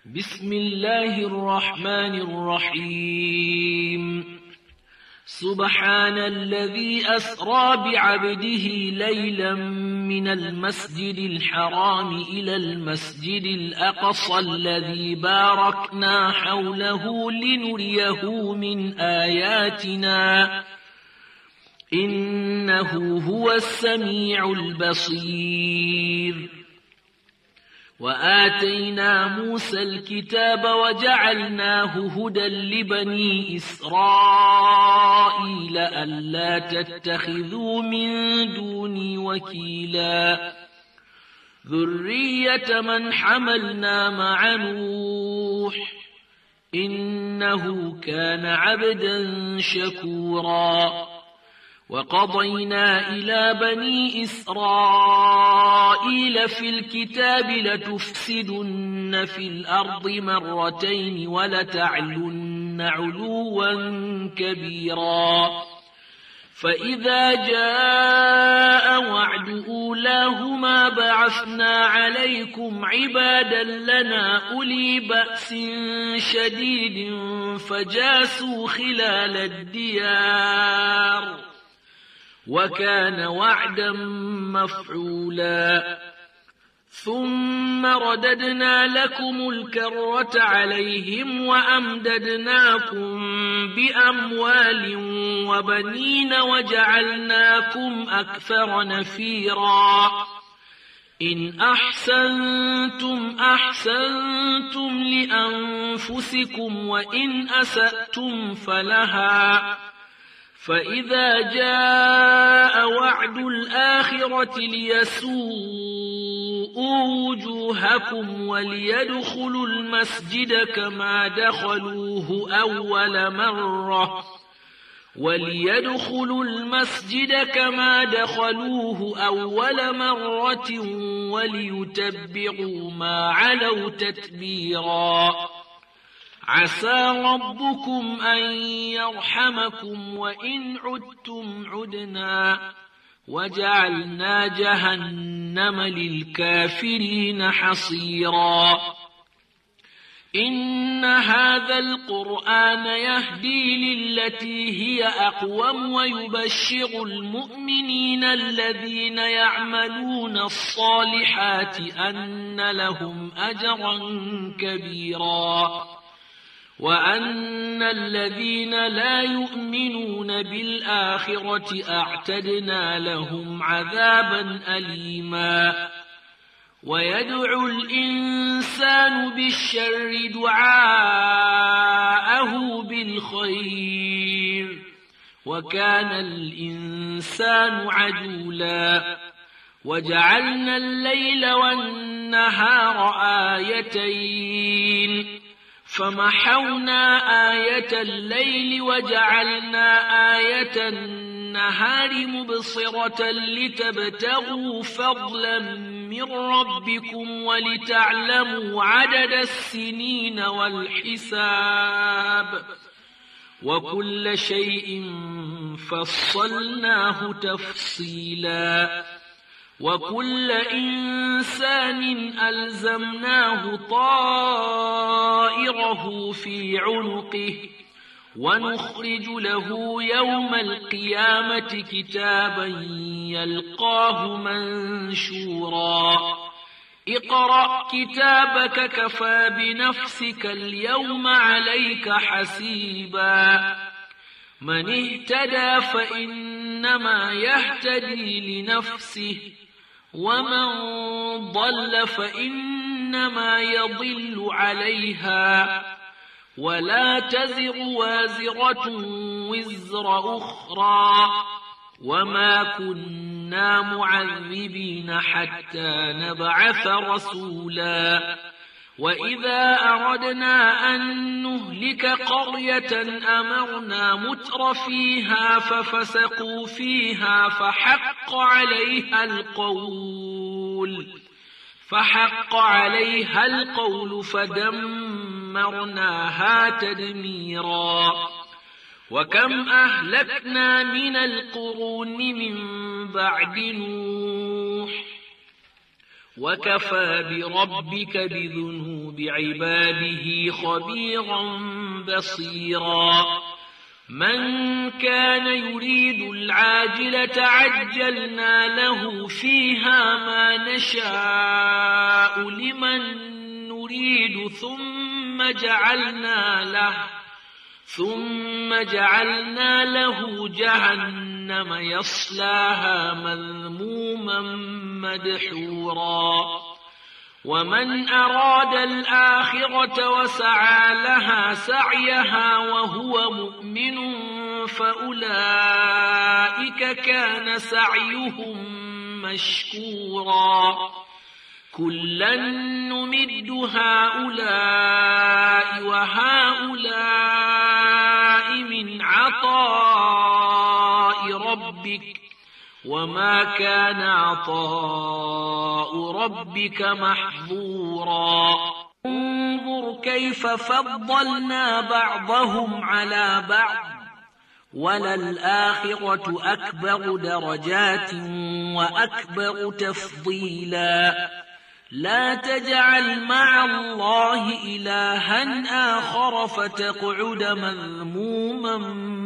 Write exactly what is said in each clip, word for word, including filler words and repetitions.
بسم الله الرحمن الرحيم سبحان الذي أسرى بعبده ليلا من المسجد الحرام إلى المسجد الأقصى الذي باركنا حوله لنريه من آياتنا إنه هو السميع البصير. وآتينا موسى الكتاب وجعلناه هدى لبني إسرائيل ألا تتخذوا من دوني وكيلا ذرية من حملنا مع نوح إنه كان عبدا شكورا. وقضينا إلى بني إسرائيل في الكتاب لتفسدن في الأرض مرتين ولتعلن علوا كبيرا. فإذا جاء وعد أولاهما بعثنا عليكم عبادا لنا أولي بأس شديد فجاسوا خلال الديار وكان وعدا مفعولا. ثم رددنا لكم الكرة عليهم وأمددناكم بأموال وبنين وجعلناكم أكثر نفيرا. إن أحسنتم أحسنتم لأنفسكم وإن أسأتم فلها. فإذا جاء وعد الآخرة ليسوءوا وجوهكم وليدخلوا المسجد كما دخلوه أول مرة وليدخلوا المسجد كما دخلوه أول مرة وليتبعوا ما علوا تتبيرا. عسى ربكم أن يرحمكم وإن عدتم عدنا وجعلنا جهنم للكافرين حصيرا. إن هذا القرآن يهدي للتي هي أقوم ويبشر المؤمنين الذين يعملون الصالحات أن لهم أجرا كبيرا وأن الذين لا يؤمنون بالآخرة أعتدنا لهم عذابا أليما. ويدعو الإنسان بالشر دعاءه بالخير وكان الإنسان عجولا. وجعلنا الليل والنهار آيتين فمحونا آية الليل وجعلنا آية النهار مبصرة لتبتغوا فضلا من ربكم ولتعلموا عدد السنين والحساب وكل شيء فصلناه تفصيلا. وكل إنسان ألزمناه طائره في عنقه ونخرج له يوم القيامة كتابا يلقاه منشورا. اقرأ كتابك كفى بنفسك اليوم عليك حسيبا. من اهتدى فإنما يهتدي لنفسه ومن ضل فإنما يضل عليها ولا تزر وازرة وزر أخرى وما كنا معذبين حتى نبعث رسولا. وإذا أردنا أن نهلك قرية أمرنا متر فيها ففسقوا فيها فحق عليها القول فحق عليها القول فدمرناها تدميرا. وكم أهلكنا من القرون من بعد نوح وكفى بربك بذنوب عباده خبيرا بصيرا من كان يريد العاجلة عجلنا له فيها ما نشاء لمن نريد ثم جعلنا له ثم جعلنا له جهنم يصلاها مذموما مدحورا ومن أراد الآخرة وسعى لها سعيها وهو مؤمن فأولئك كان سعيهم مشكورا كلا نمد هؤلاء وهؤلاء من عطاء ربك وما كان عطاء ربك محظورا انظر كيف فضلنا بعضهم على بعض وللآخرة أكبر درجات وأكبر تفضيلا لا تجعل مع الله إلها آخر فتقعد مذموما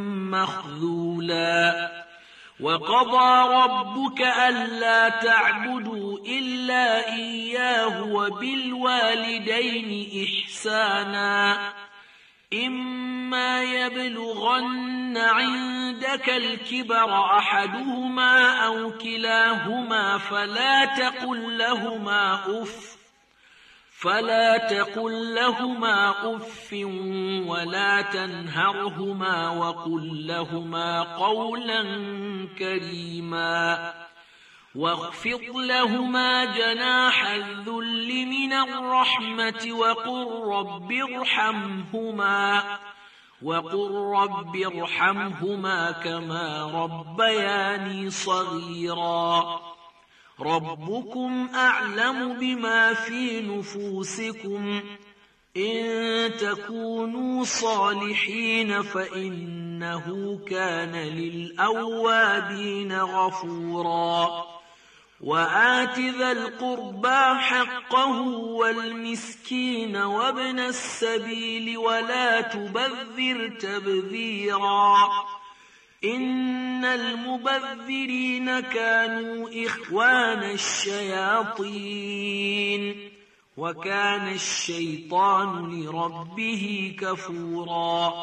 مخذولا وقضى ربك ألا تعبدوا إلا إياه وبالوالدين إحسانا إما يبلغن عندك الكبر أحدهما أو كلاهما فلا تقل لهما أف فلا تقل لهما أف ولا تنهرهما وقل لهما قولا كريما واخفض لهما جناح الذل من الرحمة وقل رب ارحمهما وقل رب ارحمهما كما ربياني صغيرا ربكم أعلم بما في نفوسكم إن تكونوا صالحين فإنه كان للأوابين غفورا وآت ذا القربى حقه والمسكين وابن السبيل ولا تبذر تبذيرا إن المبذرين كانوا إخوان الشياطين وكان الشيطان لربه كفورا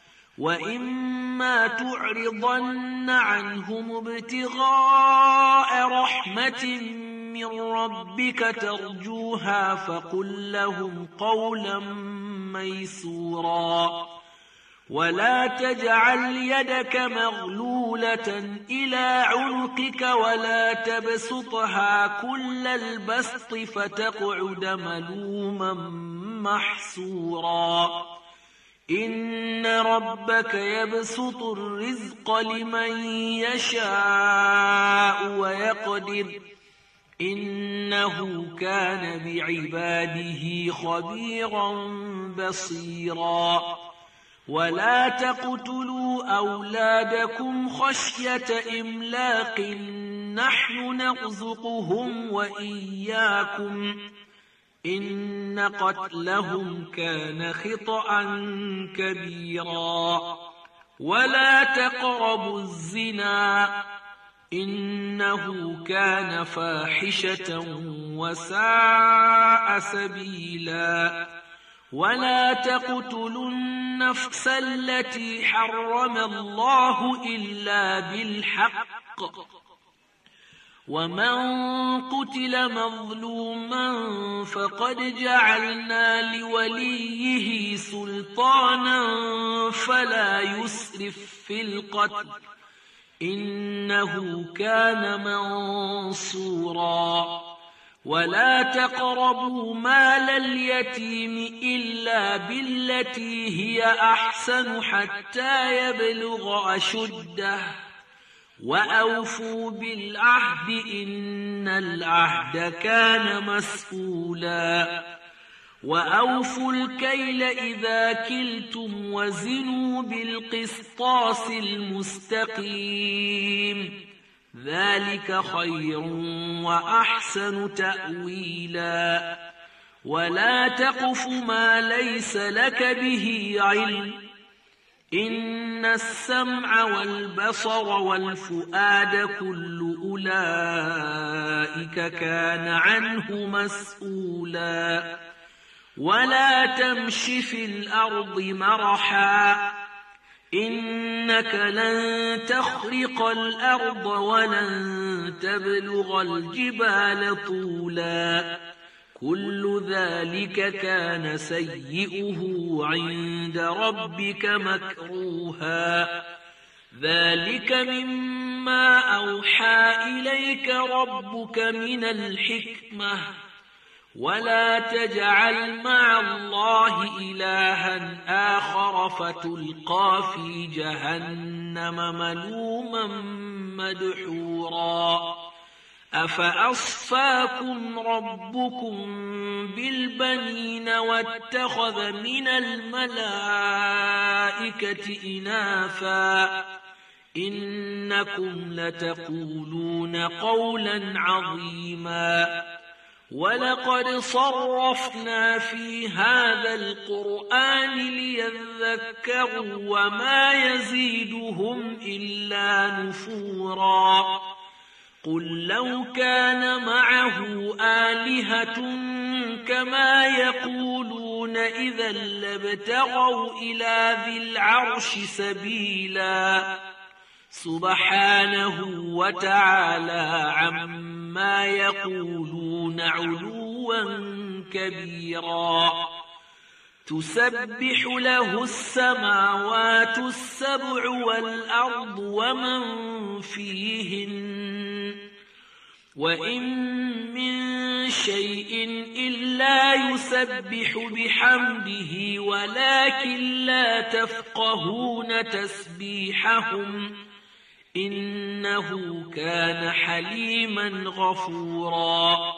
وإما تعرضن عنهم ابتغاء رحمة من ربك ترجوها فقل لهم قولا ميسورا ولا تجعل يدك مغلولة إلى عنقك ولا تبسطها كل البسط فتقعد ملوما محسورا إن ربك يبسط الرزق لمن يشاء ويقدر إنه كان بعباده خبيرا بصيرا ولا تقتلوا أولادكم خشية إملاق نحن نرزقهم وإياكم إن قتلهم كان خطأ كبيرا ولا تقربوا الزنا إنه كان فاحشة وساء سبيلا ولا تقتلوا النفس التي حرم الله إلا بالحق ومن قتل مظلوما فقد جعلنا لوليه سلطانا فلا يسرف في القتل إنه كان منصورا ولا تقربوا مال اليتيم إلا بالتي هي أحسن حتى يبلغ أشده وأوفوا بالعهد إن العهد كان مسؤولا وأوفوا الكيل إذا كلتم وزنوا بالقسطاس المستقيم ذلك خير وأحسن تأويلا ولا تقف ما ليس لك به علم إن السمع والبصر والفؤاد كل أولئك كان عنه مسؤولا ولا تمش في الأرض مرحا إنك لن تخرق الأرض ولن تبلغ الجبال طولا كل ذلك كان سيئه عند ربك مكروها ذلك مما أوحى إليك ربك من الحكمة ولا تجعل مع الله إلها آخر فتلقى في جهنم ملوما مدحورا أفأصفاكم ربكم بالبنين واتخذ من الملائكة إناثا إنكم لتقولون قولا عظيما ولقد صرفنا في هذا القرآن ليذكروا وما يزيدهم إلا نفورا قل لو كان معه آلهة كما يقولون إذا لابتغوا إلى ذي العرش سبيلا سبحانه وتعالى عما يقولون علوا كبيرا تسبح له السماوات السبع والأرض ومن فيهن وإن من شيء إلا يسبح بحمده ولكن لا تفقهون تسبيحهم إنه كان حليما غفورا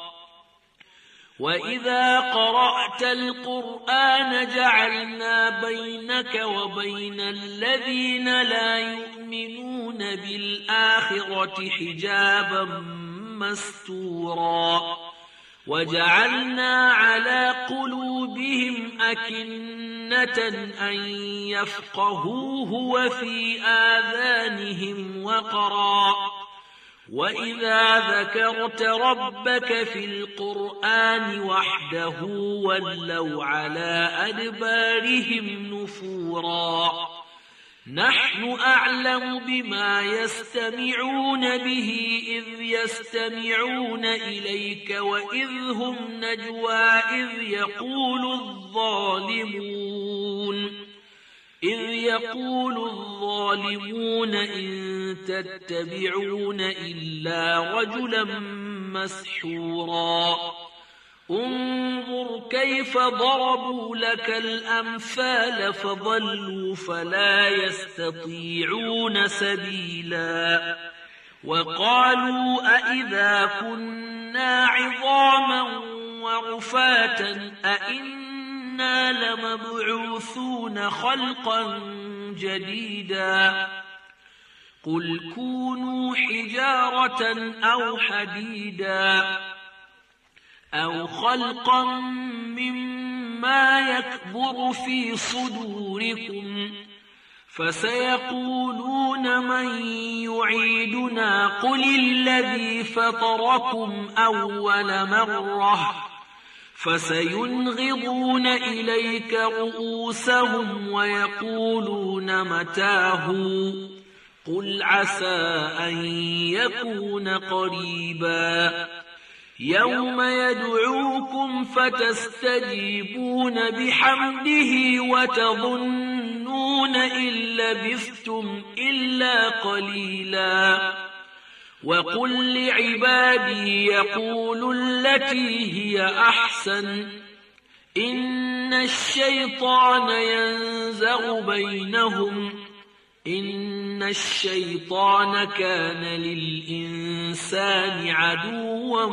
وإذا قرأت القرآن جعلنا بينك وبين الذين لا يؤمنون بالآخرة حجابا مستورا وجعلنا على قلوبهم أكنة أن يفقهوه وفي آذانهم وقرا وإذا ذكرت ربك في القرآن وحده ولوا على أدبارهم نفورا نحن أعلم بما يستمعون به إذ يستمعون إليك وإذ هم نجوى إذ يقول الظالمون إذ يقول الظالمون إن تتبعون إلا رجلا مسحورا انظر كيف ضربوا لك الأمثال فضلوا فلا يستطيعون سبيلا وقالوا أئذا كنا عظاما ورفاتا أئنا لمبعوثون خلقا جديدا قل كونوا حجارة أو حديدا أو خلقا مما يكبر في صدوركم فسيقولون من يعيدنا قل الذي فطركم أول مرة فسينغضون إليك رؤوسهم ويقولون متاه قل عسى أن يكون قريبا يوم يدعوكم فتستجيبون بحمده وتظنون إن لبثتم إلا قليلا وقل لعبادي يقولوا التي هي أحسن إن الشيطان ينزغ بينهم إن الشيطان كان للإنسان عدوا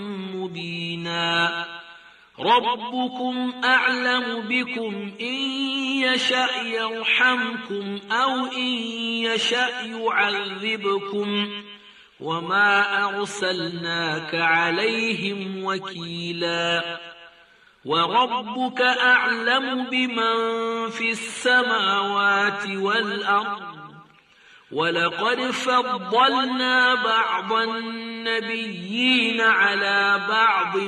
مبينا ربكم أعلم بكم إن يشأ يرحمكم أو إن يشأ يعذبكم وما أرسلناك عليهم وكيلا وربك أعلم بمن في السماوات والأرض ولقد فضلنا بعض النبيين على بعض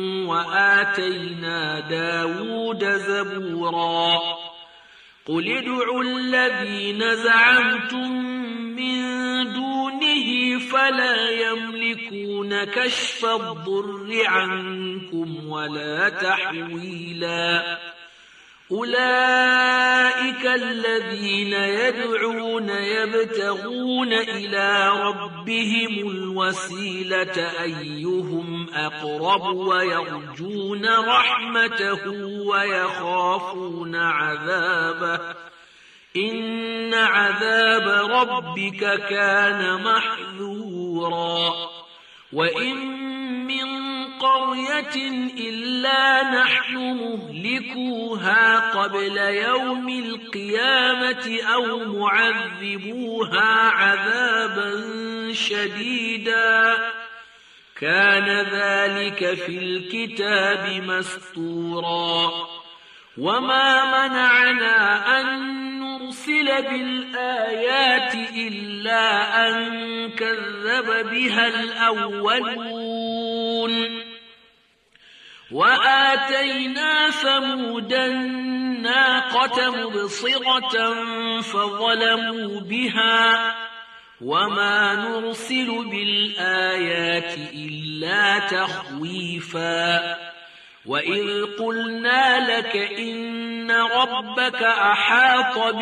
وآتينا داود زبورا قل ادعوا الذين زعمتم من دونه فلا يملكون كشف الضر عنكم ولا تحويلا أولئك الذين يدعون يبتغون إلى ربهم الوسيلة أيهم أقرب ويرجون رحمته ويخافون عذابه إن عذاب ربك كان محذورا وإن من قرية إلا نحن مهلكوها قبل يوم القيامة أو معذبوها عذابا شديدا كان ذلك في الكتاب مسطورا وما منعنا أن نرسل بالآيات إلا أن كذب بها الأولون وآتينا ثمود الناقة مبصرة فظلموا بها وما نرسل بالآيات إلا تخويفا وإذ قلنا لك إن ربك أحاط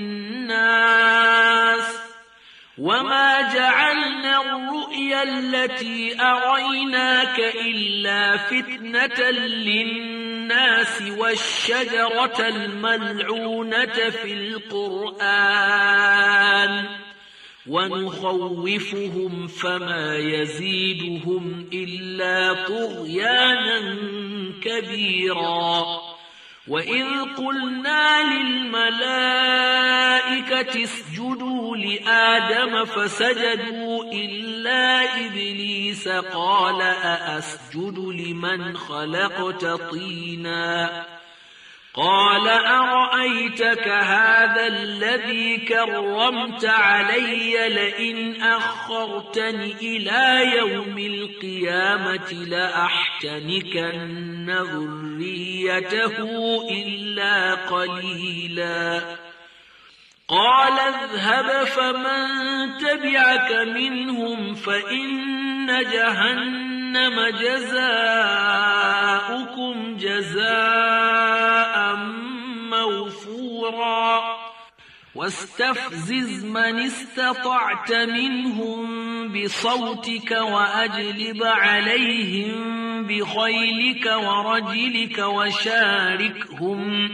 بالناس وما جعلنا الرؤيا التي أريناك إلا فتنة للناس والشجرة الملعونة في القرآن ونخوفهم فما يزيدهم إلا طغيانا كبيرا وإذ قلنا للملائكة اسجدوا لآدم فسجدوا إلا إبليس قال أأسجد لمن خلقت طينا قال أرأيتك هذا الذي كرمت علي لئن أخرتني إلى يوم القيامة لأحتنكن ذريته إلا قليلا قال اذهب فمن تبعك منهم فإن جهنم جزاؤكم جزاء موفورا واستفزز من استطعت منهم بصوتك وأجلب عليهم بخيلك ورجلك وشاركهم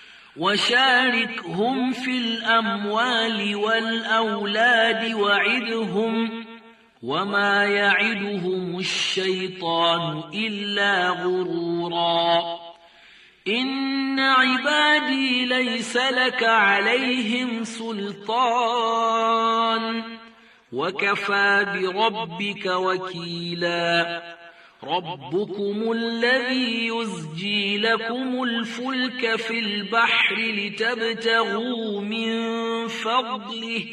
وشاركهم في الأموال والأولاد وعدهم وما يعدهم الشيطان إلا غرورا إن عبادي ليس لك عليهم سلطان وكفى بربك وكيلا ربكم الذي يزجي لكم الفلك في البحر لتبتغوا من فضله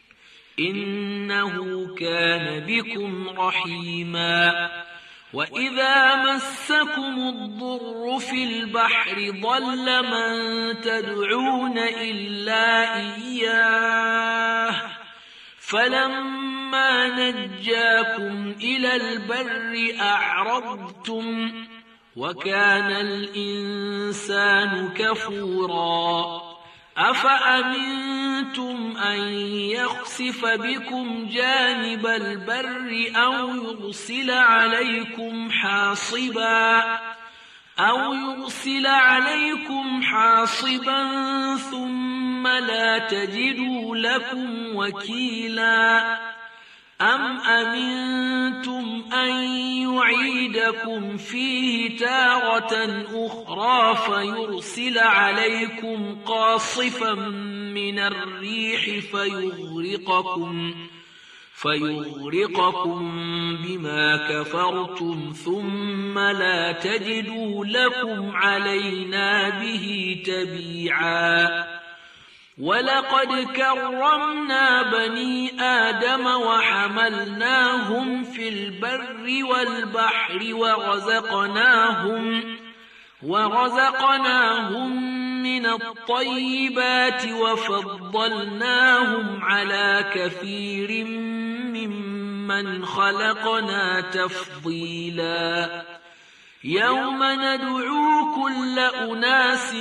إنه كان بكم رحيما وإذا مسكم الضر في البحر ضل من تدعون إلا إياه فلما نجاكم إلى البر أعرضتم وكان الإنسان كفورا أفأمنتم أن يخسف بكم جانب البر أو يرسل عليكم حاصبا أو يرسل عليكم حاصبا ثم لا تجدوا لكم وكيلا أم أمنتم أن يعيدكم فيه تارة أخرى فيرسل عليكم قاصفا من الريح فيغرقكم فيغرقكم بما كفرتم ثم لا تجدوا لكم علينا به تبيعا ولقد كرمنا بني آدم وحملناهم في البر والبحر ورزقناهم ورزقناهم من الطيبات وفضلناهم على كثير ممن خلقنا تفضيلا يوم ندعو كل أناس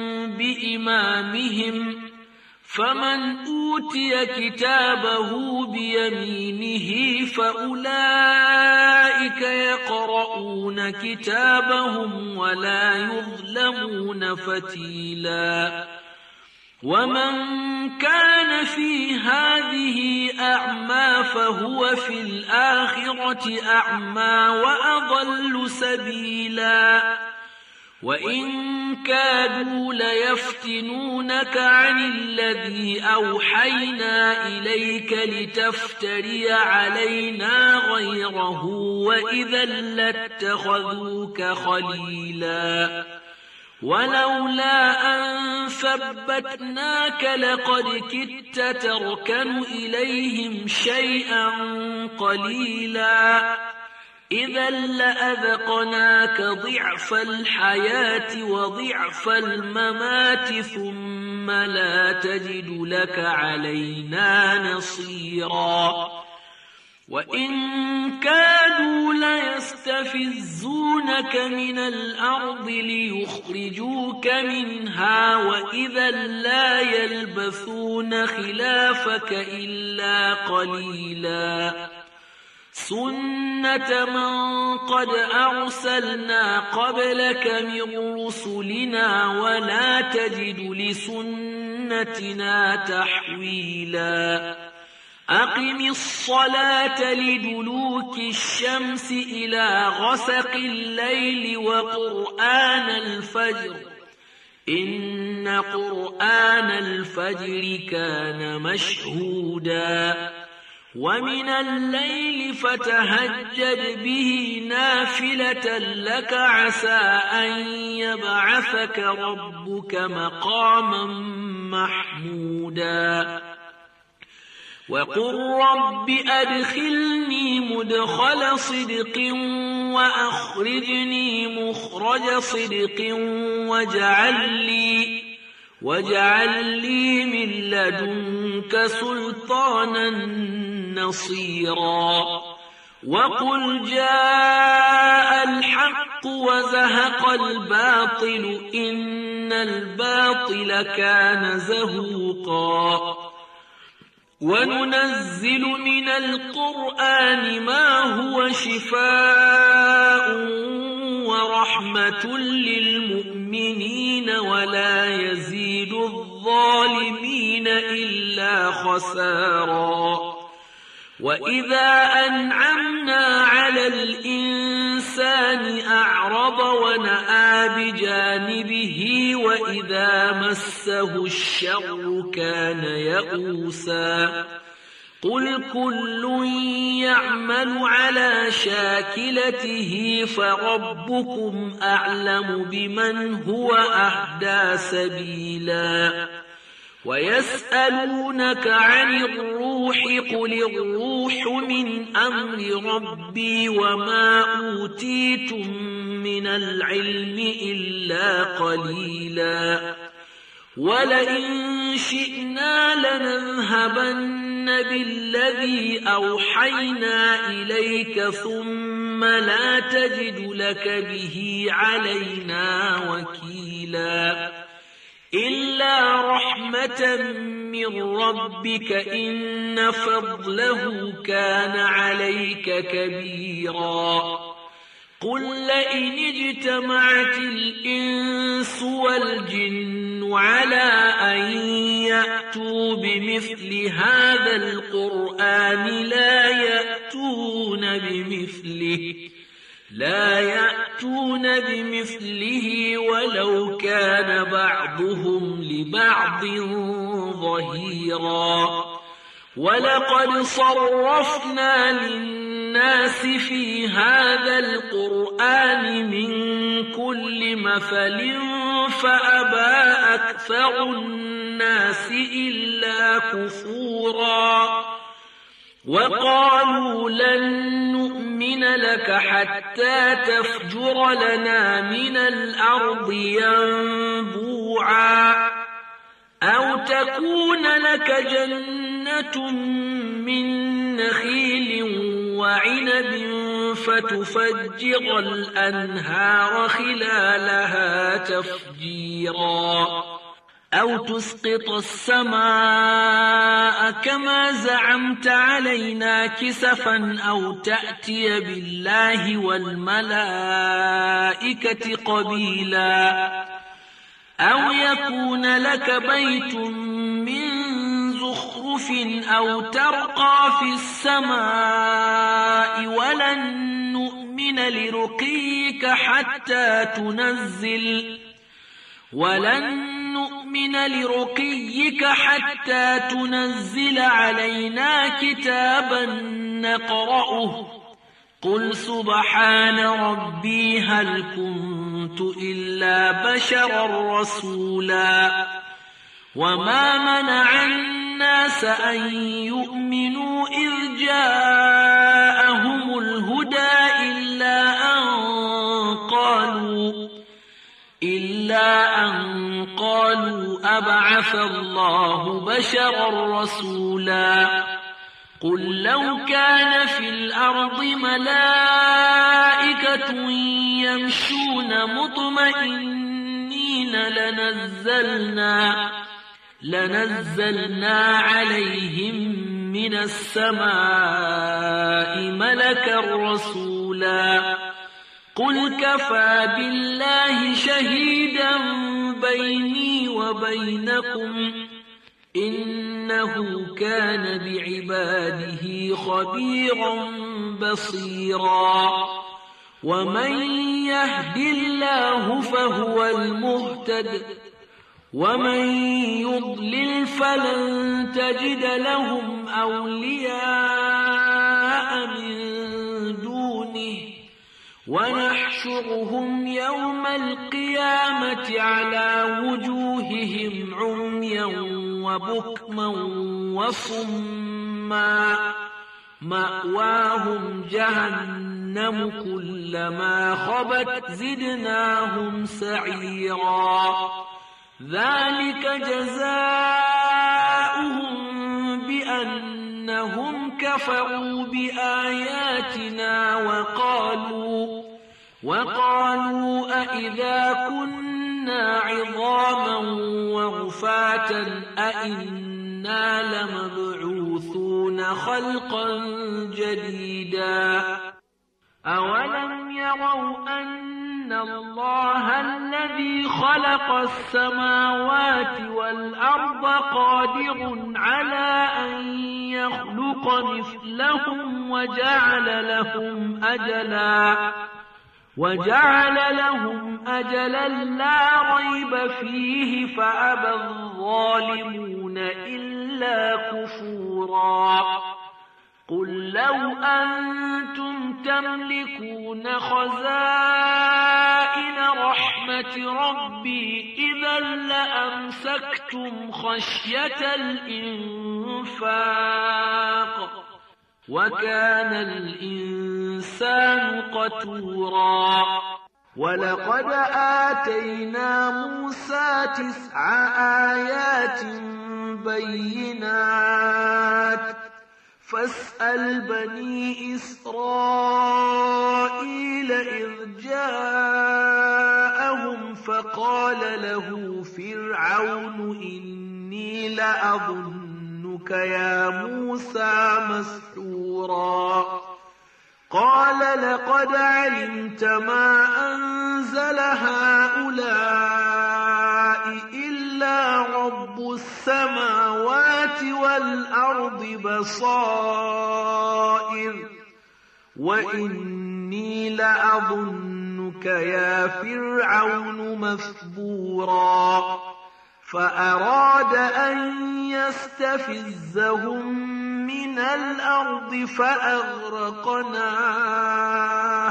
بإمامهم فمن أوتي كتابه بيمينه فأولئك يقرؤون كتابهم ولا يظلمون فتيلا ومن كان في هذه أعمى فهو في الآخرة أعمى وأضل سبيلا وإن كادوا ليفتنونك عن الذي أوحينا إليك لتفتري علينا غيره وإذا لاتخذوك خليلا ولولا أن ثبتناك لقد كدت تركن إليهم شيئا قليلا إذا لأذقناك ضعف الحياة وضعف الممات ثم لا تجد لك علينا نصيرا وإن كادوا ليستفزونك من الأرض ليخرجوك منها وإذا لا يلبثون خلافك إلا قليلا سنة من قد أرسلنا قبلك من رسلنا ولا تجد لسنتنا تحويلا أقم الصلاة لدلوك الشمس إلى غسق الليل وقرآن الفجر إن قرآن الفجر كان مشهودا ومن الليل فتهجد به نافلة لك عسى أن يبعثك ربك مقاما محمودا وقل رب أدخلني مدخل صدق وأخرجني مخرج صدق واجعل لي واجعل لي من لدنك سلطانا نصيرا وقل جاء الحق وزهق الباطل إن الباطل كان زهوقا وننزل من القرآن ما هو شفاء ورحمة للمؤمنين ولا يزيد الظالمين إلا خسارا وإذا أنعمنا على الإنسان أعرض ونأى بجانبه وإذا مسه الشر كان يئوسا قل كل يعمل على شاكلته فربكم أعلم بمن هو أهدى سبيلا ويسألونك عن الروح قل الروح من أمر ربي وما أوتيتم من العلم إلا قليلا ولئن شئنا لنذهبن بالذي أوحينا إليك ثم لا تجد لك به علينا وكيلا إلا رحمة من ربك إن فضله كان عليك كبيرا قل لئن اجتمعت الإنس والجن على أن يأتوا بمثل هذا القرآن لا يأتون بمثله لا يأتون بمثله ولو كان بعضهم لبعض ظهيرا ولقد صرفنا للناس في هذا القرآن من كل مثل فأبى أكثر الناس إلا كفورا وقالوا لن نؤمن لك حتى تفجر لنا من الأرض ينبوعا أو تكون لك جنة من نخيل وعنب فتفجر الأنهار خلالها تفجيرا أو تسقط السماء كما زعمت علينا كسفا أو تأتي بالله والملائكة قبيلا أو يكون لك بيت من زخرف أو ترقى في السماء ولن نؤمن لرقيك حتى تنزل ولن نؤمن لرقيك حتى تنزل علينا كتابا نقرأه قل سبحان ربي هل كنت إلا بشرا رسولا وما منع الناس أن يؤمنوا إذ جاءهم الهدى إلا أن قالوا إلا أن قالوا أبعث الله بشرا رسولا قل لو كان في الأرض ملائكة يمشون مطمئنين لنزلنا لنزلنا عليهم من السماء ملكا رسولا قل كفى بالله شهيدا بيني وبينكم إنه كان بعباده خبيرا بصيرا ومن يهد الله فهو المهتد ومن يضلل فلن تجد لهم أولياء من دونه ونحشرهم يوم القيامة على وجوههم عميا وبكما وصما مأواهم جهنم كلما خبت زدناهم سعيرا ذلك جزاؤهم بأنهم كفروا بآياتنا وقالوا وقالوا أإذا كنا عظاما ورفاتا أإنا لمبعوثون خلقا جديدا أولم يروا أن الله الذي خلق السماوات والأرض قادر على أن يخلق مثلهم وجعل لهم أجلا وجعل لهم أجلا لا ريب فيه فأبى الظالمون إلا كفورا قل لو أنتم تملكون خزائن رحمة ربي إذا لأمسكتم خشية الإنفاق وكان الإنسان قتورا ولقد آتينا موسى تسع آيات بينات فاسأل بني إسرائيل إذ جاءهم فقال له فرعون إني لأظنك يا موسى مسحورا قال لقد علمت ما أنزل هؤلاء إلا رب السماوات والأرض بصائر وإني لأظنك يا فرعون مثبورا فأراد أن يستفزهم من الأرض فأغرقناه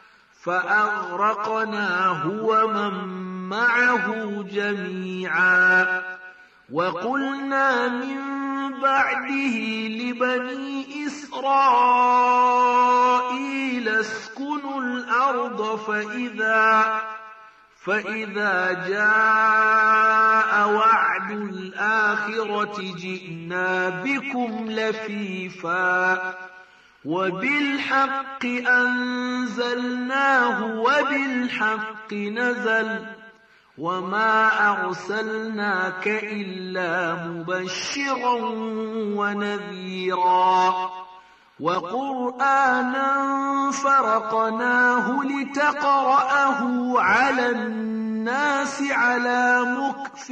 فأغرقناه ومن معه جميعا وقلنا من بعده لبني إسرائيل اسكنوا الأرض فإذا فإذا جاء وعد الآخرة جئنا بكم لفيفا وبالحق أنزلناه وبالحق نزل وما أرسلناك إلا مبشرا ونذيرا وقرآنا فرقناه لتقرأه على الناس على مكث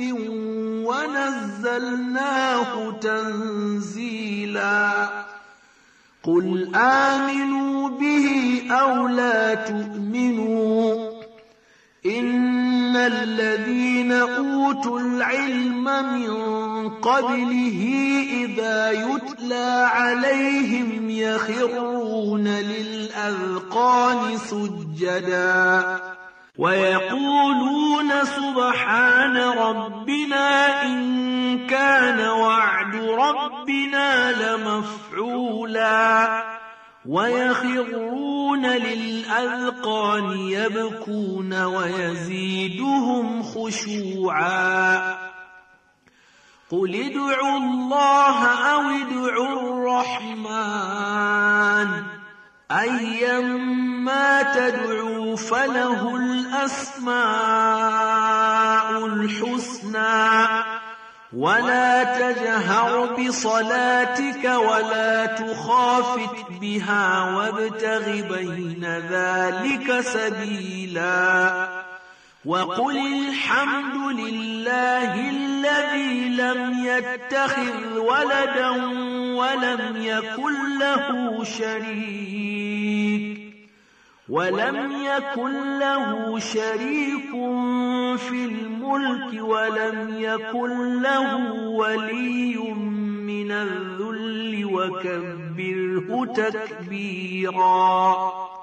ونزلناه تنزيلا قل آمنوا به أو لا تؤمنوا إن الذين أوتوا العلم من قبله إذا يتلى عليهم يخرون للأذقان سجدا ويقولون سبحان ربنا إن كان وعد ربنا لمفعولا ويخرون للأذقان يبكون ويزيدهم خشوعا قل ادعوا الله أو ادعوا الرحمن أيما تدعوا فله الأسماء الحسنى ولا تجهر بصلاتك ولا تخافت بها وابتغ بين ذلك سبيلا وقل الحمد لله الذي لم يتخذ ولدا ولم يكن له شريك ولم يكن له شريك في الملك ولم يكن له ولي من الذل وكبره تكبيرا